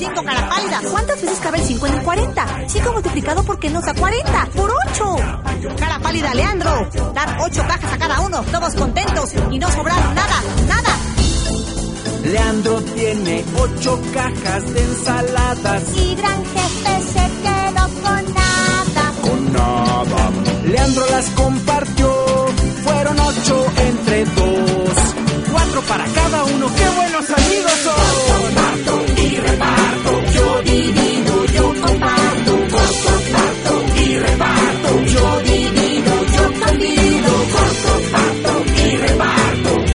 5 cara pálida. ¿Cuántas veces cabe el 5 en el 40? 5 multiplicado por qué nos da 40. ¡Por 8! Cara pálida, Leandro. Dar 8 cajas a cada uno, todos contentos y no sobraron nada, nada. Leandro tiene 8 cajas de ensaladas. Y gran jefe se quedó con nada. Con nada. Leandro las comparte